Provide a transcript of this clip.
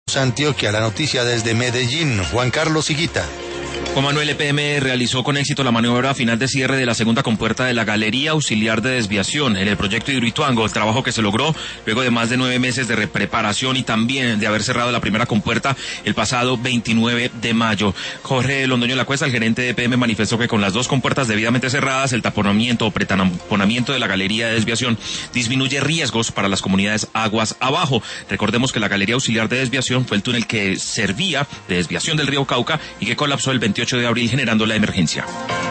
Antioquia, la noticia desde Medellín, Juan Carlos Higuita. Juan Manuel EPM realizó con éxito la maniobra final de cierre de la segunda compuerta de la Galería Auxiliar de Desviación en el proyecto Hidroituango, el trabajo que se logró luego de más de 9 meses de preparación y también de haber cerrado la primera compuerta el pasado 29 de mayo. Jorge Londoño Lacuesta, el gerente de EPM, manifestó que con las dos compuertas debidamente cerradas, el taponamiento o pretaponamiento de la Galería de Desviación disminuye riesgos para las comunidades aguas abajo. Recordemos que la Galería Auxiliar de Desviación fue el túnel que servía de desviación del río Cauca y que colapsó el 28 de abril generando la emergencia.